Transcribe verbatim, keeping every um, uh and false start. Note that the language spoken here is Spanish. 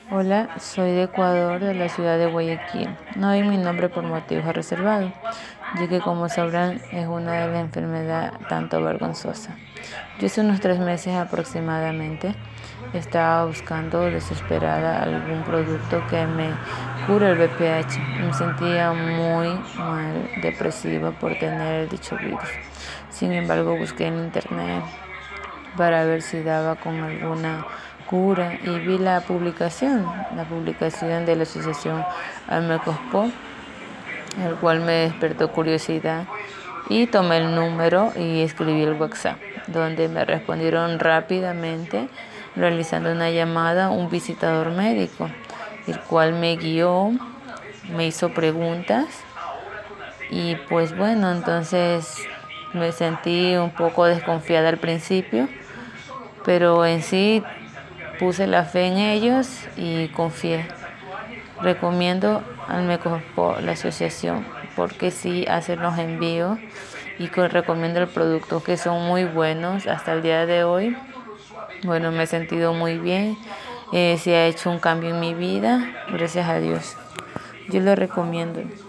Hola, soy de Ecuador, de la ciudad de Guayaquil. No doy mi nombre por motivos reservados, ya que como sabrán es una de las enfermedades tanto vergonzosa. Yo hace unos tres meses aproximadamente estaba buscando desesperada algún producto que me cure el V P H. Me sentía muy mal, depresiva por tener dicho virus. Sin embargo, busqué en internet para ver si daba con alguna cura y vi la publicación, la publicación de la asociación Almecospo, el cual me despertó curiosidad y tomé el número y escribí el WhatsApp, donde me respondieron rápidamente realizando una llamada un visitador médico, el cual me guió, me hizo preguntas y pues bueno, entonces me sentí un poco desconfiada al principio, pero en sí puse la fe en ellos y confié. Recomiendo al Mecospo, la asociación, porque sí hacen los envíos y que recomiendo el producto, que son muy buenos hasta el día de hoy. Bueno, me he sentido muy bien, eh, se ha hecho un cambio en mi vida, gracias a Dios. Yo lo recomiendo.